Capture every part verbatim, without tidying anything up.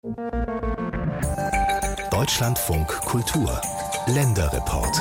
Deutschlandfunk Kultur Länderreport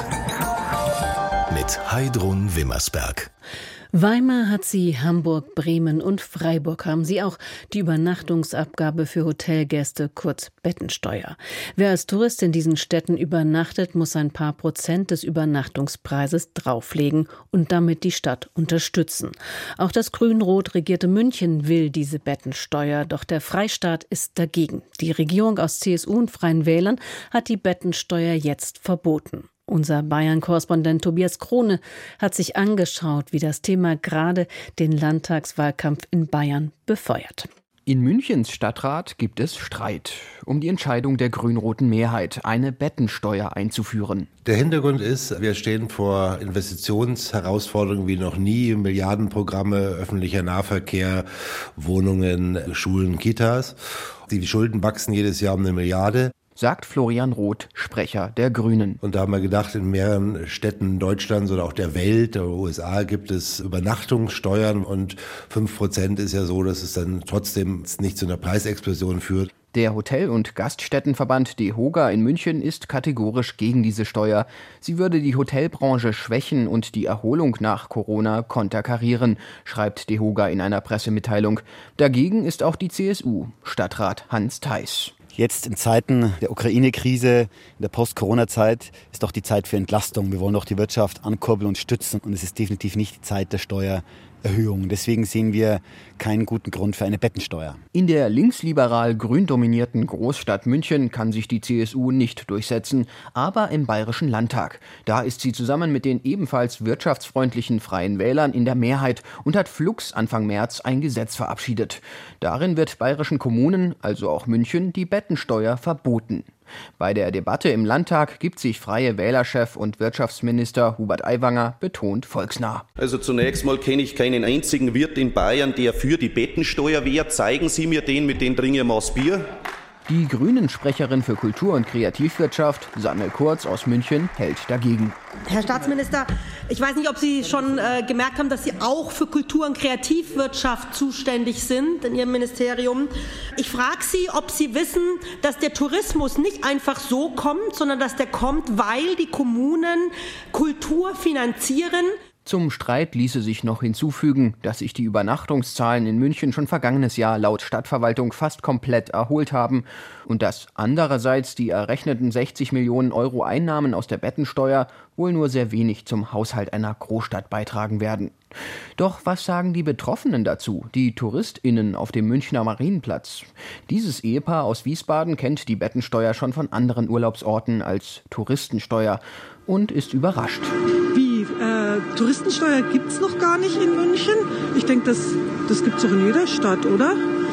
mit Heidrun Wimmersberg. Weimar hat sie, Hamburg, Bremen und Freiburg haben sie auch die Übernachtungsabgabe für Hotelgäste, kurz Bettensteuer. Wer als Tourist in diesen Städten übernachtet, muss ein paar Prozent des Übernachtungspreises drauflegen und damit die Stadt unterstützen. Auch das grün-rot regierte München will diese Bettensteuer, doch der Freistaat ist dagegen. Die Regierung aus C S U und Freien Wählern hat die Bettensteuer jetzt verboten. Unser Bayern-Korrespondent Tobias Krone hat sich angeschaut, wie das Thema gerade den Landtagswahlkampf in Bayern befeuert. In Münchens Stadtrat gibt es Streit um die Entscheidung der grün-roten Mehrheit, eine Bettensteuer einzuführen. Der Hintergrund ist, wir stehen vor Investitionsherausforderungen wie noch nie, Milliardenprogramme, öffentlicher Nahverkehr, Wohnungen, Schulen, Kitas. Die Schulden wachsen jedes Jahr um eine Milliarde. Sagt Florian Roth, Sprecher der Grünen. Und da haben wir gedacht, in mehreren Städten Deutschlands oder auch der Welt, der U S A, gibt es Übernachtungssteuern und fünf Prozent ist ja so, dass es dann trotzdem nicht zu einer Preisexplosion führt. Der Hotel- und Gaststättenverband DEHOGA in München ist kategorisch gegen diese Steuer. Sie würde die Hotelbranche schwächen und die Erholung nach Corona konterkarieren, schreibt DEHOGA in einer Pressemitteilung. Dagegen ist auch die C S U, Stadtrat Hans Theis. Jetzt in Zeiten der Ukraine-Krise, in der Post-Corona-Zeit, ist doch die Zeit für Entlastung. Wir wollen doch die Wirtschaft ankurbeln und stützen. Und es ist definitiv nicht die Zeit der Steuererhöhung. Deswegen sehen wir keinen guten Grund für eine Bettensteuer. In der linksliberal-grün dominierten Großstadt München kann sich die C S U nicht durchsetzen, aber im Bayerischen Landtag. Da ist sie zusammen mit den ebenfalls wirtschaftsfreundlichen Freien Wählern in der Mehrheit und hat flugs Anfang März ein Gesetz verabschiedet. Darin wird bayerischen Kommunen, also auch München, die Bettensteuer verboten. Bei der Debatte im Landtag gibt sich Freie Wählerchef und Wirtschaftsminister Hubert Aiwanger betont volksnah. Also zunächst mal kenne ich keinen einzigen Wirt in Bayern, der für die Bettensteuer wäre. Zeigen Sie mir den, mit dem trinke ich Maß Bier. Die Grünen-Sprecherin für Kultur- und Kreativwirtschaft, Sanne Kurz aus München, hält dagegen. Herr Staatsminister, ich weiß nicht, ob Sie schon äh, gemerkt haben, dass Sie auch für Kultur- und Kreativwirtschaft zuständig sind in Ihrem Ministerium. Ich frage Sie, ob Sie wissen, dass der Tourismus nicht einfach so kommt, sondern dass der kommt, weil die Kommunen Kultur finanzieren. Zum Streit ließe sich noch hinzufügen, dass sich die Übernachtungszahlen in München schon vergangenes Jahr laut Stadtverwaltung fast komplett erholt haben und dass andererseits die errechneten sechzig Millionen Euro Einnahmen aus der Bettensteuer wohl nur sehr wenig zum Haushalt einer Großstadt beitragen werden. Doch was sagen die Betroffenen dazu, die TouristInnen auf dem Münchner Marienplatz? Dieses Ehepaar aus Wiesbaden kennt die Bettensteuer schon von anderen Urlaubsorten als Touristensteuer und ist überrascht. Wie, äh, Touristensteuer gibt's noch gar nicht in München? Ich denke, das, das gibt's doch in jeder Stadt, oder?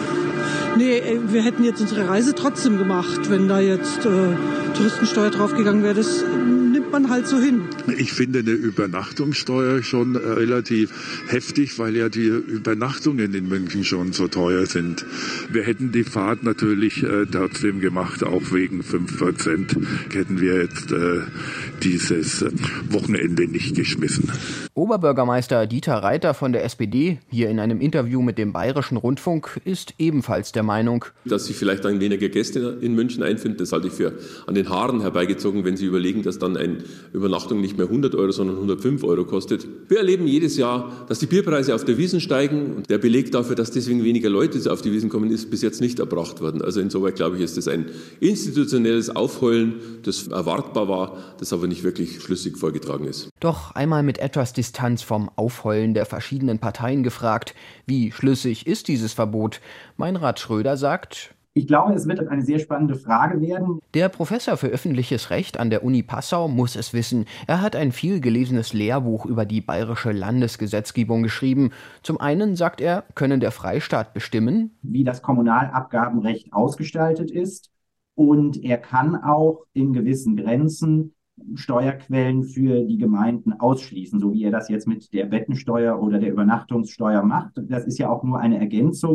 Nee, wir hätten jetzt unsere Reise trotzdem gemacht, wenn da jetzt äh, Touristensteuer draufgegangen wäre. Das nimmt man halt so hin. Ich finde eine Übernachtungssteuer schon äh, relativ heftig, weil ja die Übernachtungen in München schon so teuer sind. Wir hätten die Fahrt natürlich äh, trotzdem gemacht, auch wegen fünf Prozent hätten wir jetzt äh, dieses äh, Wochenende nicht geschmissen. Oberbürgermeister Dieter Reiter von der S P D, hier in einem Interview mit dem Bayerischen Rundfunk, ist ebenfalls der Meinung, dass sich vielleicht dann weniger Gäste in München einfinden, das halte ich für an den Haaren herbeigezogen, wenn Sie überlegen, dass dann eine Übernachtung nicht mehr hundert Euro, sondern hundertfünf Euro kostet. Wir erleben jedes Jahr, dass die Bierpreise auf der Wiesn steigen und der Beleg dafür, dass deswegen weniger Leute auf die Wiesn kommen, ist bis jetzt nicht erbracht worden. Also insoweit glaube ich, ist das ein institutionelles Aufheulen, das erwartbar war, das aber nicht wirklich schlüssig vorgetragen ist. Doch einmal mit etwas Distanz vom Aufheulen der verschiedenen Parteien gefragt, wie schlüssig ist dieses Verbot? Meinrad Schröder sagt: Ich glaube, es wird eine sehr spannende Frage werden. Der Professor für öffentliches Recht an der Uni Passau muss es wissen. Er hat ein viel gelesenes Lehrbuch über die bayerische Landesgesetzgebung geschrieben. Zum einen, sagt er, können der Freistaat bestimmen, wie das Kommunalabgabenrecht ausgestaltet ist. Und er kann auch in gewissen Grenzen Steuerquellen für die Gemeinden ausschließen, so wie er das jetzt mit der Bettensteuer oder der Übernachtungssteuer macht. Das ist ja auch nur eine Ergänzung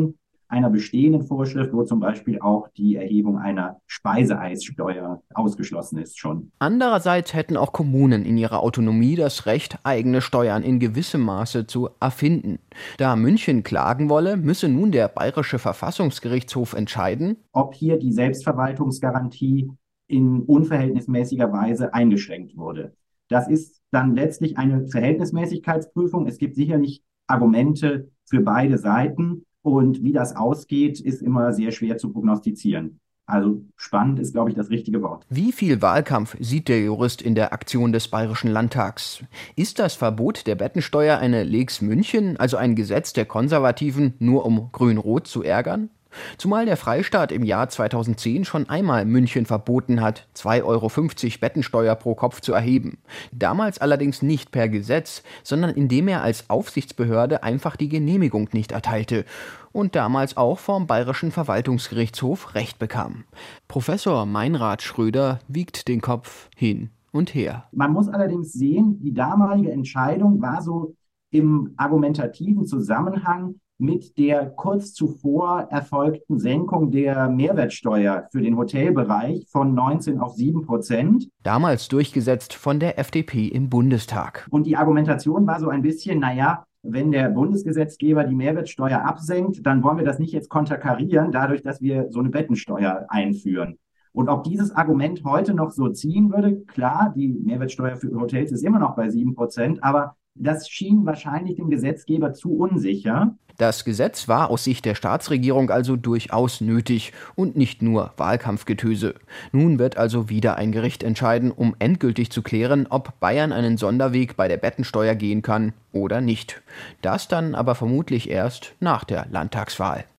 einer bestehenden Vorschrift, wo zum Beispiel auch die Erhebung einer Speiseeissteuer ausgeschlossen ist schon. Andererseits hätten auch Kommunen in ihrer Autonomie das Recht, eigene Steuern in gewissem Maße zu erfinden. Da München klagen wolle, müsse nun der Bayerische Verfassungsgerichtshof entscheiden, ob hier die Selbstverwaltungsgarantie in unverhältnismäßiger Weise eingeschränkt wurde. Das ist dann letztlich eine Verhältnismäßigkeitsprüfung. Es gibt sicherlich Argumente für beide Seiten. Und wie das ausgeht, ist immer sehr schwer zu prognostizieren. Also spannend ist, glaube ich, das richtige Wort. Wie viel Wahlkampf sieht der Jurist in der Aktion des Bayerischen Landtags? Ist das Verbot der Bettensteuer eine Lex München, also ein Gesetz der Konservativen, nur um Grün-Rot zu ärgern? Zumal der Freistaat im Jahr zweitausendzehn schon einmal München verboten hat, zwei Euro fünfzig Bettensteuer pro Kopf zu erheben. Damals allerdings nicht per Gesetz, sondern indem er als Aufsichtsbehörde einfach die Genehmigung nicht erteilte und damals auch vom Bayerischen Verwaltungsgerichtshof Recht bekam. Professor Meinrad Schröder wiegt den Kopf hin und her. Man muss allerdings sehen, die damalige Entscheidung war so im argumentativen Zusammenhang mit der kurz zuvor erfolgten Senkung der Mehrwertsteuer für den Hotelbereich von neunzehn auf sieben Prozent. Damals durchgesetzt von der F D P im Bundestag. Und die Argumentation war so ein bisschen, naja, wenn der Bundesgesetzgeber die Mehrwertsteuer absenkt, dann wollen wir das nicht jetzt konterkarieren, dadurch, dass wir so eine Bettensteuer einführen. Und ob dieses Argument heute noch so ziehen würde, klar, die Mehrwertsteuer für Hotels ist immer noch bei sieben Prozent, aber das schien wahrscheinlich dem Gesetzgeber zu unsicher. Das Gesetz war aus Sicht der Staatsregierung also durchaus nötig und nicht nur Wahlkampfgetöse. Nun wird also wieder ein Gericht entscheiden, um endgültig zu klären, ob Bayern einen Sonderweg bei der Bettensteuer gehen kann oder nicht. Das dann aber vermutlich erst nach der Landtagswahl.